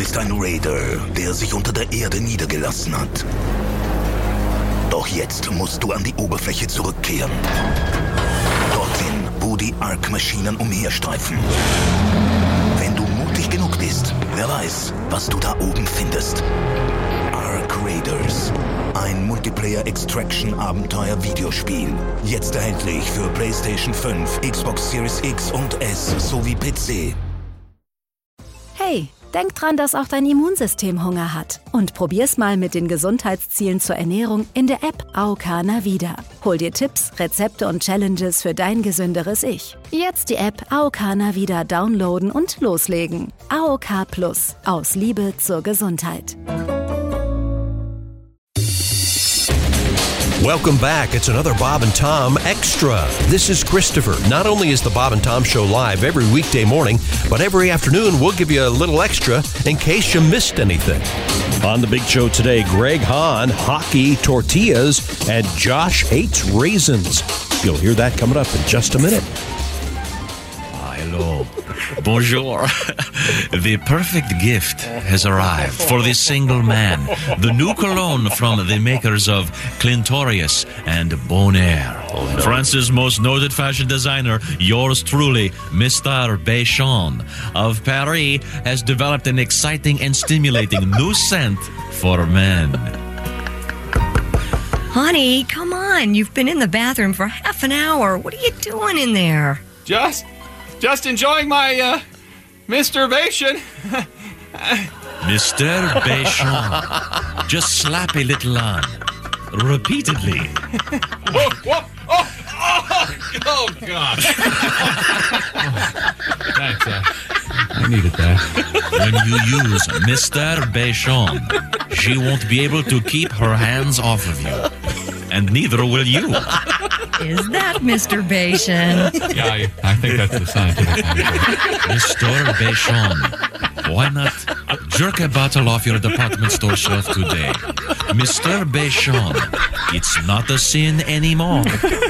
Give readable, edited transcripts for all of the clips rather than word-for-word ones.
bist ein Raider, der sich unter der Erde niedergelassen hat. Doch jetzt musst du an die Oberfläche zurückkehren. Dorthin, wo die Ark-Maschinen umherstreifen. Wenn du mutig genug bist, wer weiß, was du da oben findest. Ark Raiders. Ein Multiplayer-Extraction-Abenteuer-Videospiel. Jetzt erhältlich für PlayStation 5, Xbox Series X und S sowie PC. Hey, denk dran, dass auch dein Immunsystem Hunger hat. Und probier's mal mit den Gesundheitszielen zur Ernährung in der App AOK Navida. Hol dir Tipps, Rezepte und Challenges für dein gesünderes Ich. Jetzt die App AOK Navida downloaden und loslegen. AOK Plus. Aus Liebe zur Gesundheit. Welcome back. It's another Bob and Tom Extra. This is Christopher. Not only is the Bob and Tom Show live every weekday morning, but every afternoon we'll give you a little extra in case you missed anything. On the big show today, Greg Hahn, hockey, tortillas, and Josh hates raisins. You'll hear that coming up in just a minute. Hello. Bonjour. The perfect gift has arrived for the single man. The new cologne from the makers of Clintorius and Bonaire. France's most noted fashion designer, yours truly, Mr. Béchon of Paris, has developed an exciting and stimulating new scent for men. Honey, come on. You've been in the bathroom for half an hour. What are you doing in there? Just enjoying my masturbation. Mr. Béchon. Just slap a little on. Repeatedly. Oh, God. Thanks, I needed that. When you use Mr. Béchon, she won't be able to keep her hands off of you. And neither will you. Is that Mr. Béchon? Yeah, I think that's the scientific name. Mr. Béchon, why not jerk a bottle off your department store shelf today? Mr. Béchon, it's not a sin anymore.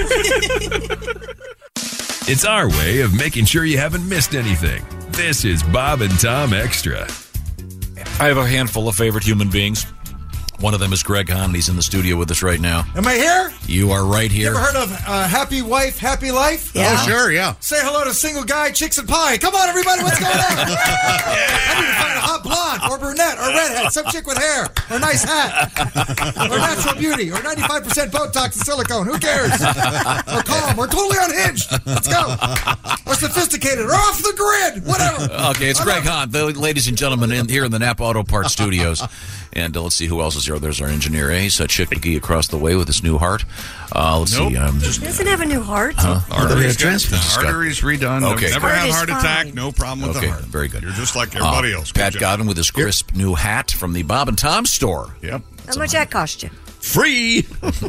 It's our way of making sure you haven't missed anything. This is Bob and Tom Extra. I have a handful of favorite human beings. One of them is Greg Hahn. He's in the studio with us right now. Am I here? You are right here. You ever heard of Happy Wife, Happy Life? Yeah. Oh, sure, yeah. Say hello to single guy, chicks and pie. Come on, everybody, what's going on? I need to find a hot blonde or brunette or redhead, some chick with hair or nice hat or natural beauty or 95% Botox and silicone. Who cares? Or calm or totally unhinged. Let's go. Or sophisticated or off the grid. Whatever. Okay, it's Greg Hahn, ladies and gentlemen, here in the Napa Auto Parts Studios. And let's see who else is here. There's our engineer, Ace. Chick McGee across the way with his new heart. Let's see. He doesn't have a new heart. Arteries redone. Okay. Never had a Heart heart is attack. fine. No problem with the heart. Very good. You're just like everybody else. Pat Good job. Godwin with his crisp new hat from the Bob and Tom store. Yep. How much that cost you? Free.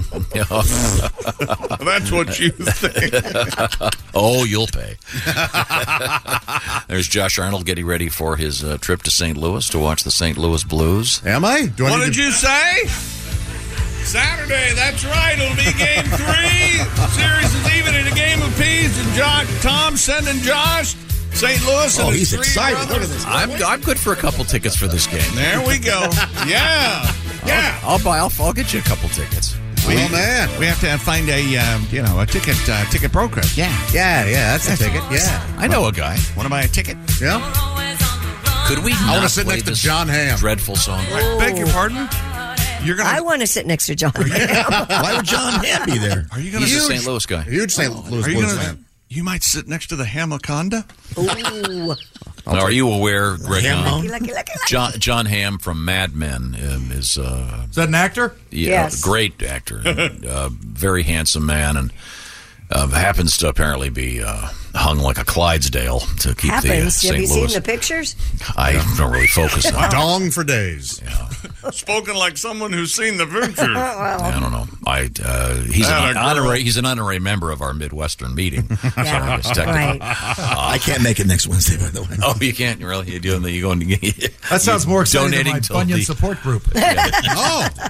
That's what you think. Oh, you'll pay. There's Josh Arnold getting ready for his trip to St. Louis to watch the St. Louis Blues. Am I? What did you say? Saturday, that's right. It'll be game 3. Series is even in a game of peas. And Tom sending Josh, St. Louis. Oh, and he's his 3 excited. brothers. Look at this. I'm good for a couple tickets for this game. There we go. Yeah. Yeah. I'll get you a couple tickets. Oh, man. We have to find a ticket broker. Yeah. Yeah, that's the ticket. Yeah. I know a guy. Want to buy a ticket? Yeah. Could we I want not to sit play next to this John Hamm. dreadful song? I beg your pardon? You're gonna. I want to sit next to John. Why would John Hamm be there? Are you gonna? He's a St. Louis guy. Huge St. Louis Are you Blues gonna? fan. You might sit next to the Hamaconda. Ooh. Now, are you aware, Greg Hahn? Lucky. John Hamm from Mad Men is Is that an actor? Yes. great actor, very handsome man, and happens to apparently be hung like a Clydesdale to keep the Happens. St. Have you Louis. seen the pictures? I don't really focus on it. Dong for days. Spoken like someone who's seen the picture. I don't know. He's an honorary member of our Midwestern meeting. Yeah. So I guess technically. Right. I can't make it next Wednesday, by the way. Oh, you can't really? You doing? You going? That sounds more exciting than donating my to Bunyan the- support group. Yeah. Oh.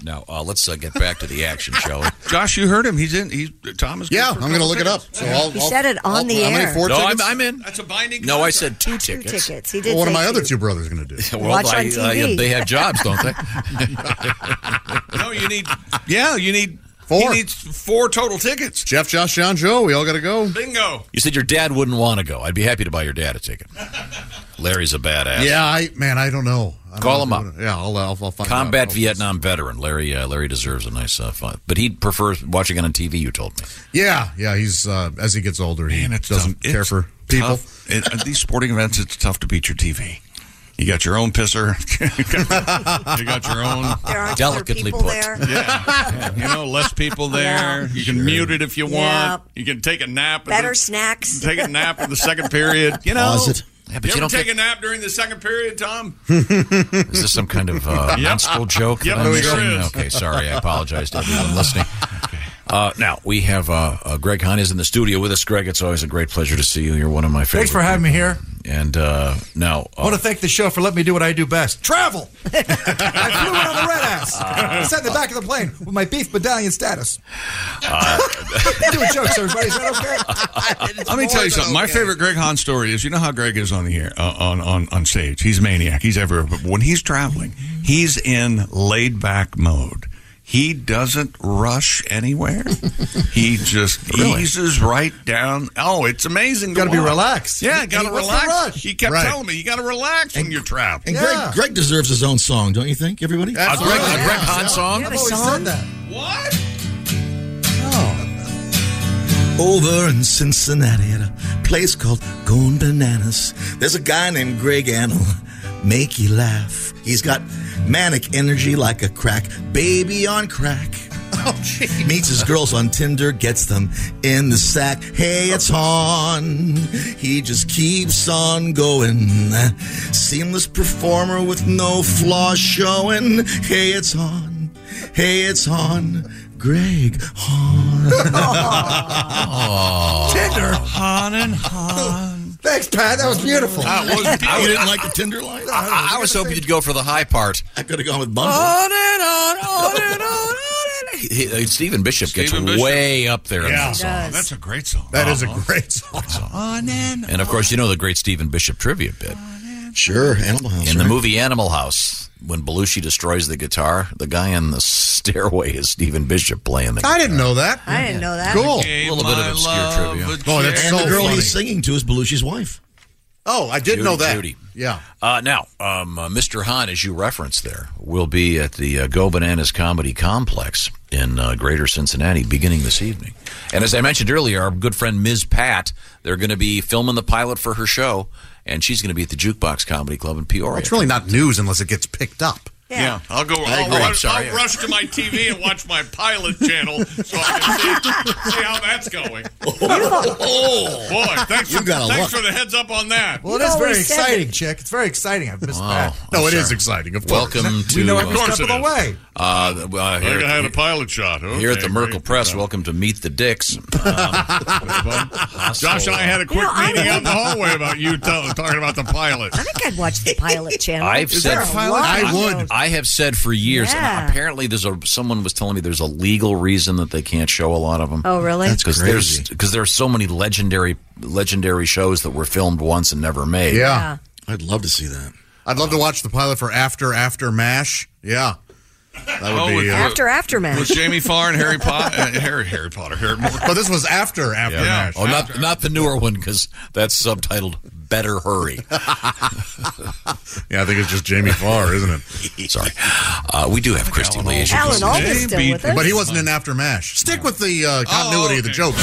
Now, let's get back to the action, shall we? Josh, you heard him. Tom is. Yeah, I'm going to look it up. So He said it on the how many, air. 4 No, tickets? I'm in. That's a binding No, I contract. said 2 tickets. 2 tickets. He did. Well, what are say my other 2. 2 brothers going to do? Well, Watch on TV. they have jobs, don't they? No, you need. Yeah, you need. 4. He needs 4 total tickets. Jeff, Josh, John, Joe, we all got to go. Bingo. You said your dad wouldn't want to go. I'd be happy to buy your dad a ticket. Larry's a badass. Yeah, I don't know. Call him up. Yeah, I'll find Combat out. Vietnam veteran. Larry deserves a nice fun. But he'd prefer watching it on TV, you told me. Yeah, he's as he gets older, he Man, it's doesn't tough. care It's for people. tough. At these sporting events, it's tough to beat your TV. You got your own pisser. You got your own. There aren't Delicately other people put. there. Yeah. Less people there. Yeah. You can mute it if you want. Yeah. You can take a nap. Better snacks. Take a nap in the second period. Pause it. Yeah, but You you ever don't take a nap during the second period, Tom? Is this some kind of minstrel joke? Yep, that I'm it sure missing? is. Okay, sorry. I apologize to everyone listening. Now, we have Greg Hahn is in the studio with us. Greg, it's always a great pleasure to see you. You're one of my favorite. Thanks for having me here. And now... I want to thank the show for letting me do what I do best. Travel! I flew in on the red ass. I sat in the back of the plane with my beef medallion status. Doing jokes, everybody. Is that okay? Let me tell you something. My favorite Greg Hahn story is, you know how Greg is on the air, on stage. He's a maniac. He's everywhere. But when he's traveling, he's in laid-back mode. He doesn't rush anywhere. He just eases right down. Oh, it's amazing. Got to be relaxed. Yeah, got to What's the relax. rush? He kept telling me, you got to relax when you're traveling. And Greg deserves his own song, don't you think, everybody? A Greg Hahn song? You have a I've always song? said that. What? Over in Cincinnati at a place called Going Bananas, there's a guy named Greg Ann'll make you laugh. He's got manic energy like a crack baby on crack. Meets his girls on Tinder, gets them in the sack. Hey, it's on. He just keeps on going. Seamless performer with no flaws showing. Hey, it's on. Hey, it's on. Greg Hahn. Tinder. Hahn and Hahn. Thanks, Pat. That was beautiful. You didn't like the Tinder line? I was hoping you'd go for the high part. I could have gone with Bumble. On and on, on and on. Stephen Bishop gets way up there in that song. Does. That's a great song. That is a great song. And of course, you know the great Stephen Bishop trivia bit. Sure, Animal House. In the right? movie Animal House, when Belushi destroys the guitar, the guy in the stairway is Stephen Bishop playing the guitar. I didn't know that. I didn't know that. Cool. A little bit of obscure trivia. Oh, that's And so the girl funny. he's singing to is Belushi's wife. Oh, I did know that. Judy. Yeah. Now, Mr. Hahn, as you referenced there, will be at the Go Bananas Comedy Complex in Greater Cincinnati beginning this evening. And as I mentioned earlier, our good friend Ms. Pat, they're going to be filming the pilot for her show, and she's going to be at the Jukebox Comedy Club in Peoria. It's really not news unless it gets picked up. Yeah, I'll go. I agree. I'll Sorry. rush to my TV and watch my pilot channel so I can see how that's going. Boy, thanks for the heads up on that. Well, it is very exciting, chick. It's very exciting. I've missed Pat. No, it is exciting. Of course. Welcome to... We know every Of course step of it the way. I had a pilot shot. Okay, Here at the Merkel great. Press, welcome to Meet the Dicks. Josh and I had a quick meeting out in the hallway about you talking about the pilot. I think I'd watch the pilot channel. I've said I have said for years, Yeah. and apparently someone was telling me there's a legal reason that they can't show a lot of them. Oh, really? That's crazy. Because there's so many legendary shows that were filmed once and never made. Yeah. I'd love to see that. I'd love to watch the pilot for After MASH. Yeah. That would be... Aftermath. With Jamie Farr and Harry Potter. Harry Potter. But this was after MASH. Oh, not the newer one, because that's subtitled Better Hurry. Yeah, I think it's just Jamie Farr, isn't it? Sorry. We do have Christy Lee. as you can Alan see. Alda's still with us. But he wasn't in After MASH. Stick with the continuity of the jokes.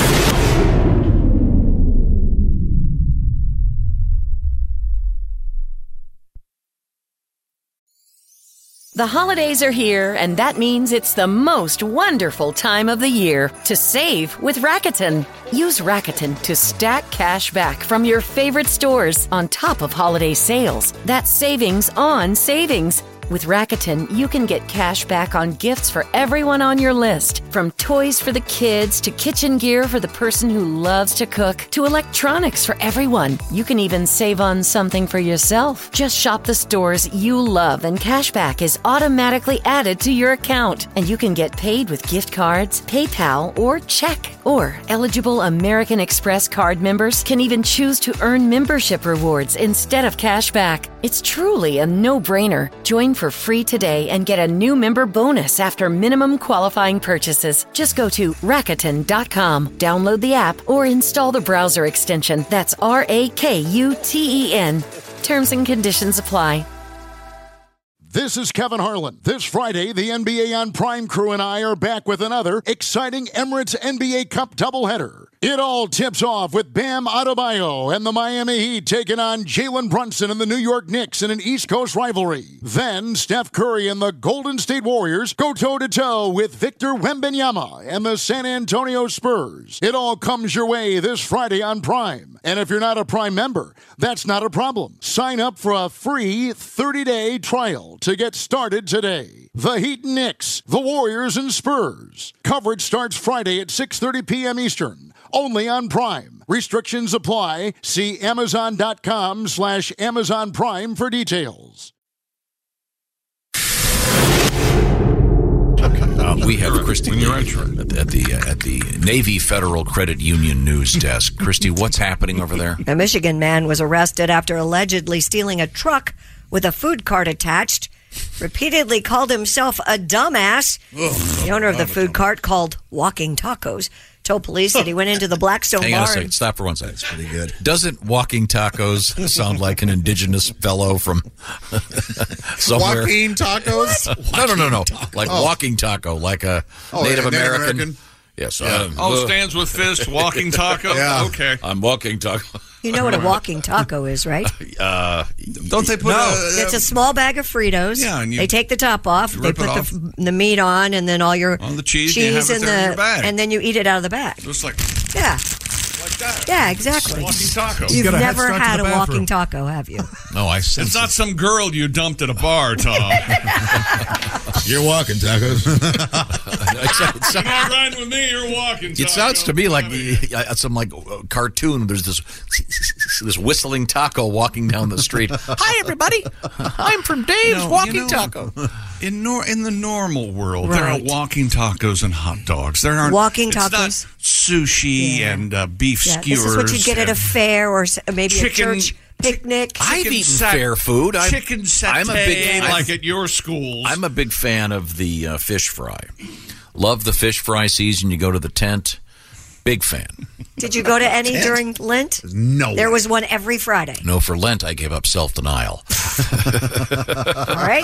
The holidays are here, and that means it's the most wonderful time of the year to save with Rakuten. Use Rakuten to stack cash back from your favorite stores on top of holiday sales. That's savings on savings. With Rakuten, you can get cash back on gifts for everyone on your list. From toys for the kids to kitchen gear for the person who loves to cook to electronics for everyone. You can even save on something for yourself. Just shop the stores you love and cash back is automatically added to your account. And you can get paid with gift cards, PayPal, or check. Or eligible American Express card members can even choose to earn membership rewards instead of cash back. It's truly a no-brainer. Join for free today and get a new member bonus after minimum qualifying purchases. Just go to Rakuten.com, download the app, or install the browser extension. That's RAKUTEN. Terms and conditions apply. This is Kevin Harlan. This Friday, the NBA on Prime crew and I are back with another exciting Emirates NBA Cup doubleheader. It all tips off with Bam Adebayo and the Miami Heat taking on Jalen Brunson and the New York Knicks in an East Coast rivalry. Then Steph Curry and the Golden State Warriors go toe-to-toe with Victor Wembanyama and the San Antonio Spurs. It all comes your way this Friday on Prime. And if you're not a Prime member, that's not a problem. Sign up for a free 30-day trial to get started today. The Heat and Knicks, the Warriors and Spurs. Coverage starts Friday at 6:30 p.m. Eastern. Only on Prime. Restrictions apply. See Amazon.com/Amazon Prime for details. We have Christy at the Navy Federal Credit Union news desk. Christy, what's happening over there? A Michigan man was arrested after allegedly stealing a truck with a food cart attached. Repeatedly called himself a dumbass. The owner of the food cart, called Walking Tacos, told police that he went into the Blackstone Hang bar. on a second. Stop for 1 second. That's pretty good. Doesn't Walking Tacos sound like an indigenous fellow from somewhere? Walking Tacos? No. Like Walking Taco, like a Native American. Yes. Stands with fist, Walking Taco? Yeah. Okay. I'm Walking Taco. You know what a walking taco is, right? Don't they put It's a small bag of Fritos. Yeah, and they take the top off. They put the meat on, and then all the cheese you have it there in your bag. and then you eat it out of the bag. Just like that. Yeah, exactly. Walking taco. You've never had a walking taco, have you? No, I sense it's not some girl you dumped at a bar, Tom. You're walking tacos. You're not riding with me. You're walking. It sounds to me like some cartoon. There's this whistling taco walking down the street. Hi, everybody. I'm from Dave's Walking Taco. In the normal world, there are walking tacos and hot dogs. There aren't walking it's tacos. Not sushi and beef skewers. This is what you get at a fair or maybe a church picnic. I've eaten fair food. Chicken satay, like at your schools. I'm a big fan of the fish fry. Love the fish fry season. You go to the tent. Big fan. Did you go to any during Lent? No. There was one every Friday. No, for Lent, I gave up self-denial. All right.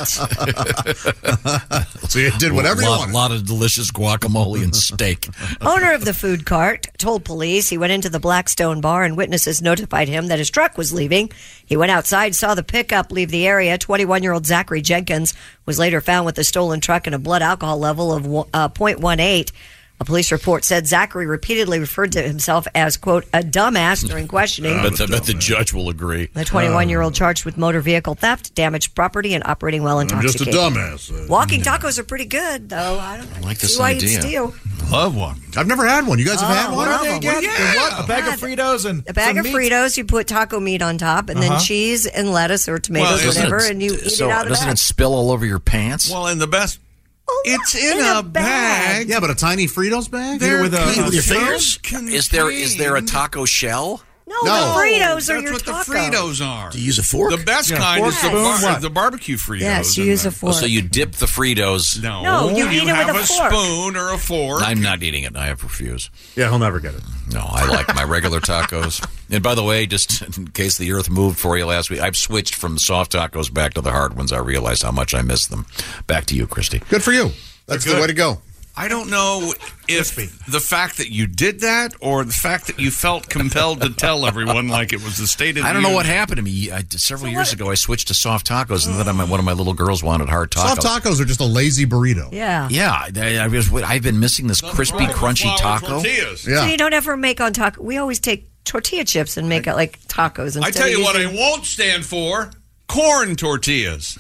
So you did whatever you wanted. A lot of delicious guacamole and steak. Owner of the food cart told police he went into the Blackstone bar and witnesses notified him that his truck was leaving. He went outside, saw the pickup leave the area. 21-year-old Zachary Jenkins was later found with the stolen truck and a blood alcohol level of 0.18. A police report said Zachary repeatedly referred to himself as, quote, a dumbass during questioning. I bet the judge will agree. The 21-year-old charged with motor vehicle theft, damaged property, and operating while intoxicated. I'm just a dumbass. Walking tacos are pretty good, though. I don't like this see why idea. You'd steal. Love one. I've never had one. You guys have had one? What are they again? Yeah. What? A bag of Fritos and a bag some of meat? Fritos. You put taco meat on top, and then cheese and lettuce or tomatoes, whatever, and you eat it out of the doesn't bag. it spill all over your pants? Well, in the best. It's in a bag. Yeah, but a tiny Fritos bag? There with your fingers? Is there a taco shell? No, the Fritos are your That's what taco. the Fritos are. Do you use a fork? The best kind fork, is spoon, the barbecue Fritos. Yes, you use a fork. So you dip the Fritos. No, you eat it have with a fork. spoon or a fork. I'm not eating it. I refuse. Yeah, he'll never get it. No, I like my regular tacos. And by the way, just in case the earth moved for you last week, I've switched from soft tacos back to the hard ones. I realized how much I miss them. Back to you, Christy. Good for you. That's the way to go. I don't know if the fact that you did that or the fact that you felt compelled to tell everyone like it was the state of the I don't know union. what happened to me. Several years ago, I switched to soft tacos, and then one of my little girls wanted hard tacos. Soft tacos are just a lazy burrito. Yeah. Yeah, I've been missing this crispy, crunchy taco. Tortillas. So you don't ever make on taco. We always take tortilla chips and make it like tacos. I tell you what I won't stand for, corn tortillas.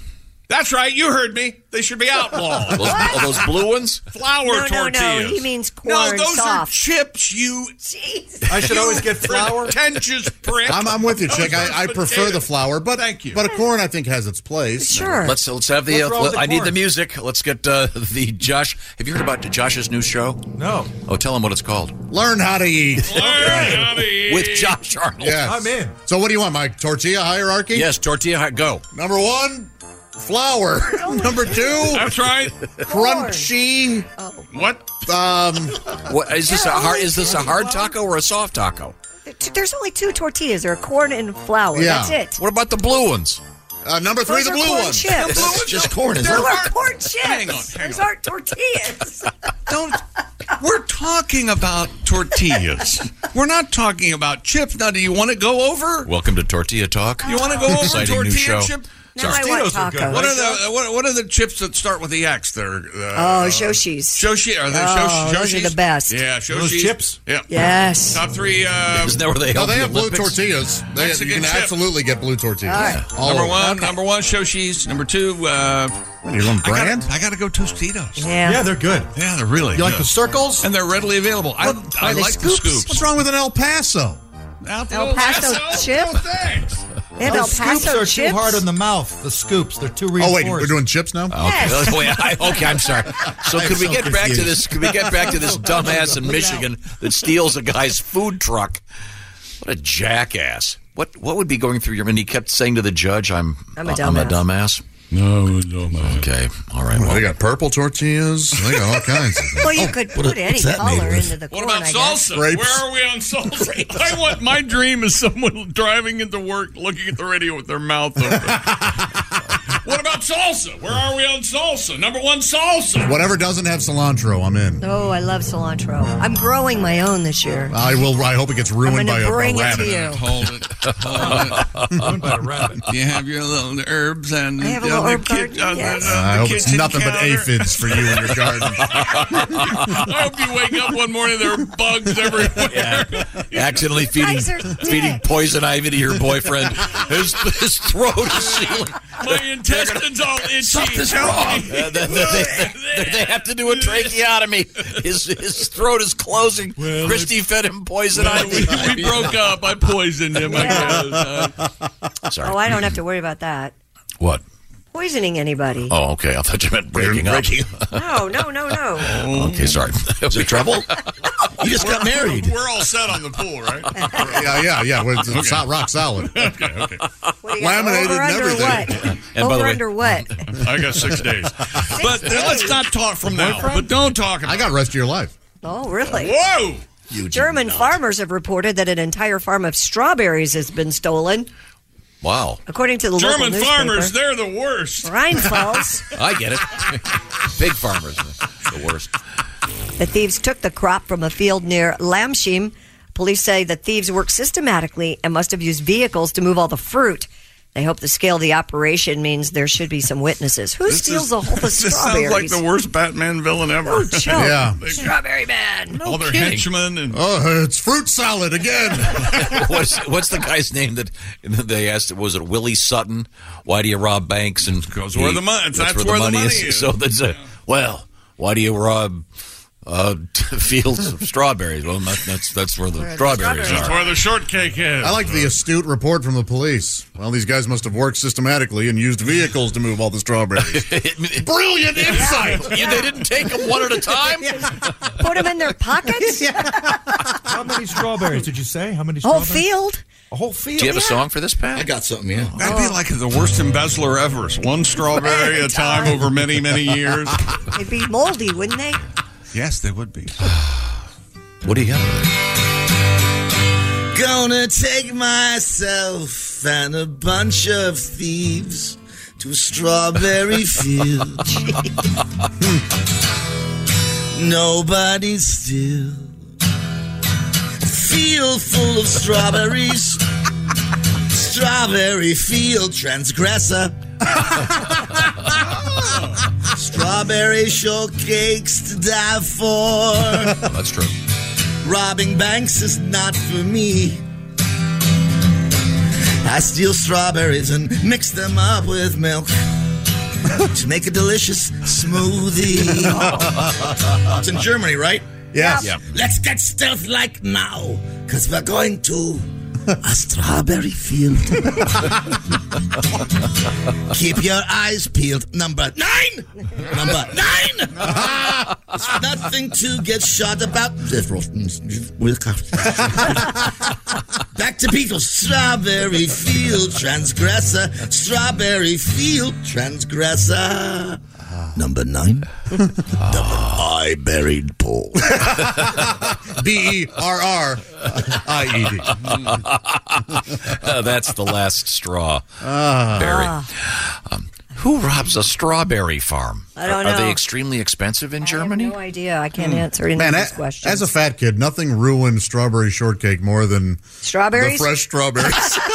That's right. You heard me. They should be outlawed. Those blue ones? Flour tortillas. No, he means corn No, those soft. are chips, you... Jeez. I should always get flour. Pretentious prick. I'm with you, Chick. Those are I prefer the flour, but Thank you. But a corn I think has its place. Sure. Let's have the. What's wrong with the I need corn? the music. Let's get the Josh. Have you heard about Josh's new show? No. Oh, tell him what it's called. Learn how to eat. With Josh Arnold. Yes. I'm in. So what do you want, my tortilla hierarchy? Yes, tortilla. Go. Number 1, flour. Number 2, That's right. crunchy. What? What is this? Is this a hard taco or a soft taco? There's only 2 tortillas. They're corn and flour. Yeah. That's it. What about the blue ones? Number 3, Those the are blue corn one. chips. It's just corn, isn't Those it? are corn chips. Hang on. Those aren't tortillas. We're talking about tortillas. We're not talking about chips. Now, do you want to go over? Welcome to Tortilla Talk. You want to go over Exciting new tortilla show. chip? Now I want Tostitos are good. tacos. What are the chips that start with the X? They're Shoshis. Shoshi. Are they Oh, Shoshis? those are the best. Yeah, Shoshis. Those chips? Yeah. Yes. Top 3. Isn't that where they No, held they the have blue Olympics? tortillas. You Mexican can chip. absolutely get blue tortillas. All right. All Number over. one, number 1, Shoshis. Number 2, What are you on brand? I gotta go Tostitos. Yeah. Yeah, they're good. Yeah, they're really You like good. the circles? And they're readily available. I are they like the scoops. What's wrong with an El Paso? El Paso chip? Oh, thanks. They have The El scoops Paso are chips? too hard on the mouth. The scoops, they're too Oh, reinforced. wait, we're doing chips now? Yes. Okay, I'm sorry. So I'm could we so get back to confused. this? Could we get back to this dumbass in Michigan that steals a guy's food truck? What a jackass! What would be going through your mind? He kept saying to the judge, "I'm a dumbass." No. Okay, all right. Well, they got purple tortillas. They got all kinds of things. Well, you could put any color into the corn, What about I guess. salsa? Grapes. Where are we on salsa? I want my dream is someone driving into work, looking at the radio with their mouth open. What about salsa? Where are we on salsa? Number 1, salsa. Whatever doesn't have cilantro, I'm in. Oh, I love cilantro. I'm growing my own this year. I hope it gets I'm ruined going by to a bring it rabbit. to you. Hold it. Ruined by a rabbit. You have your little herbs and I have a little herb garden, yes. I hope it's nothing but aphids for you in your garden. I hope you wake up one morning there are bugs everywhere. Accidentally guys are feeding sick. poison ivy to your boyfriend. His throat is sealing. My intestines all itchy. Something's Help wrong. me. They have to do a tracheotomy. His throat is closing. Christy fed him poison ivy. We broke up. I poisoned him. I guess. Sorry. Oh, I don't have to worry about that. What? Poisoning anybody. Oh, okay. I thought you meant breaking up. No. Okay, sorry. Was there trouble? You just got married. We're all set on the pool, right? Yeah. It's rock solid. Okay. What do you got, Laminated over, and under, everything. What? And by the Over way- under what? I got 6 days. But let's not talk from now. But don't talk about I got rest of your life. Oh, really? Whoa! German farmers have reported that an entire farm of strawberries has been stolen. Wow. According to the local German newspaper, farmers, they're the worst. Rheinfels, I get it. Big farmers, the worst. the thieves took the crop from a field near Lamshim. Police say the thieves worked systematically and must have used vehicles to move all the fruit. They hope the scale of the operation means there should be some witnesses. Who steals a whole of This strawberries? sounds like the worst Batman villain ever. Oh, chill. Yeah. Strawberry man. All their henchmen and Oh, it's fruit salad again. What's the guy's name that they asked? Was it Willie Sutton? Why do you rob banks? And Goes where the money- that's where the money is. So that's well, why do you rob fields of strawberries? Well, that's where the strawberries that's are. where the shortcake is. I like the astute report from the police. Well, these guys must have worked systematically and used vehicles to move all the strawberries. Brilliant insight. They didn't take them one at a time. Put them in their pockets? How many strawberries did you say? How many Whole strawberries? field? A whole field? Do you have a song for this, Pat? I got something, yeah. That'd be like the worst embezzler ever. One strawberry at a time over many, many years. They'd be moldy, wouldn't they? Yes, they would be. What do you got? Gonna take myself and a bunch of thieves to a strawberry field. Nobody's still. Field full of strawberries. Strawberry field transgressor. Strawberry shortcakes to die for. That's true. Robbing banks is not for me. I steal strawberries and mix them up with milk. to make a delicious smoothie. It's in Germany, right? Yes. Yeah. Let's get stealth-like now, because we're going to a strawberry field. Keep your eyes peeled. Number 9! Number 9! It's nothing to get shot about. Back to Beatles. Strawberry field transgressor. Strawberry field transgressor. Number 9. I buried Paul. BERRIED. That's the last straw. Berry. Who robs a strawberry farm? I don't know. Are they extremely expensive in Germany? I have no idea. I can't answer any Man, of these questions. as a fat kid, nothing ruined strawberry shortcake more than Strawberries? the fresh strawberries.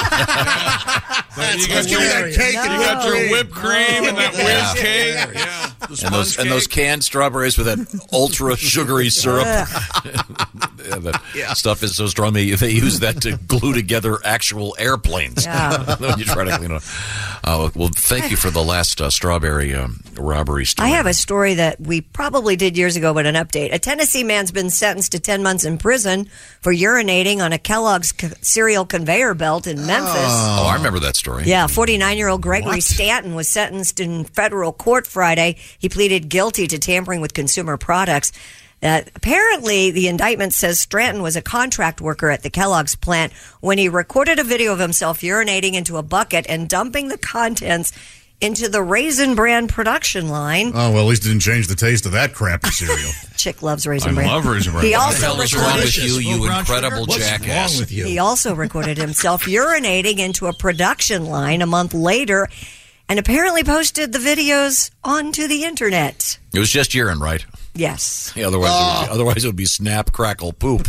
You got that cake and you got your whipped cream and that whiz cake. Yeah. And those canned strawberries with that ultra sugary syrup. That stuff is so strong they use that to glue together actual airplanes. Yeah. When you try to clean it up. Well, thank you for the last strawberry robbery story. I have a story that we probably did years ago, but an update. A Tennessee man's been sentenced to 10 months in prison for urinating on a Kellogg's cereal conveyor belt in Memphis. Oh, I remember that story. Yeah, 49-year-old Gregory Stanton was sentenced in federal court Friday. He pleaded guilty to tampering with consumer products. Apparently, the indictment says Stanton was a contract worker at the Kellogg's plant when he recorded a video of himself urinating into a bucket and dumping the contents into the Raisin Bran production line. Oh, well, at least it didn't change the taste of that crappy cereal. Chick loves Raisin Bran. I love Raisin Bran. He What also the hell is wrong with you, you incredible jackass? What's wrong with you? He also recorded himself urinating into a production line a month later and apparently posted the videos onto the internet. It was just urine, right? Yes. Yeah, otherwise it would be snap, crackle, poop.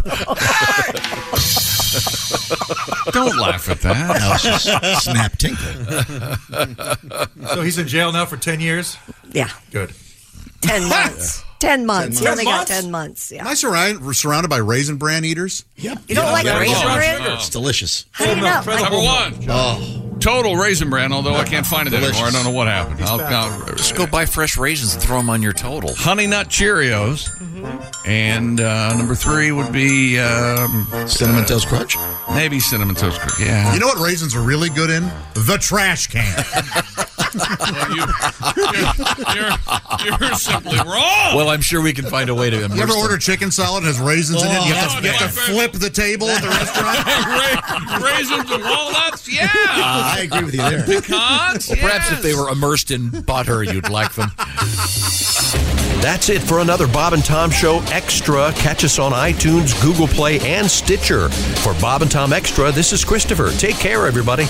Don't laugh at that. No, it's just snap tinkle. So he's in jail now for 10 years? Yeah. Good. 10 months. 10 months. He 10 only got months? 10 months. Yeah. Am I surrounded by Raisin Bran eaters? Yep. You don't like Raisin Bran? It's delicious. How do you not like Number one. Total Raisin Bran, although I can't find it Delicious. anymore. I don't know what happened. Just go buy fresh raisins and throw them on your total. Honey Nut Cheerios. And number 3 would be Cinnamon Toast Crunch? maybe Cinnamon Toast Crunch. Yeah. You know what raisins are really good in? The trash can. You're simply wrong. Well, I'm sure we can find a way to immerse You ever them. order chicken salad that has raisins in it? You have to flip the table at the restaurant. Raisins and walnuts? Yeah. I agree with you there. Pecans? Well, perhaps if they were immersed in butter, you'd like them. That's it for another Bob and Tom Show Extra. Catch us on iTunes, Google Play, and Stitcher. For Bob and Tom Extra, this is Christopher. Take care, everybody.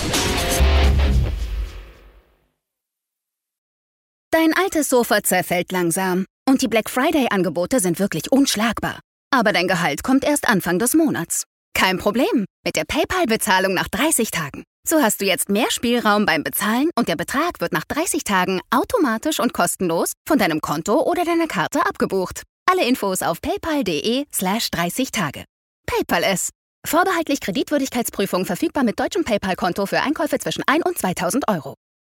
Dein altes Sofa zerfällt langsam und die Black Friday-Angebote sind wirklich unschlagbar. Aber dein Gehalt kommt erst Anfang des Monats. Kein Problem, mit der PayPal-Bezahlung nach 30 Tagen. So hast du jetzt mehr Spielraum beim Bezahlen und der Betrag wird nach 30 Tagen automatisch und kostenlos von deinem Konto oder deiner Karte abgebucht. Alle Infos auf paypal.de/30 Tage. PayPal es. Vorbehaltlich Kreditwürdigkeitsprüfung verfügbar mit deutschem PayPal-Konto für Einkäufe zwischen 1 und 2.000 Euro.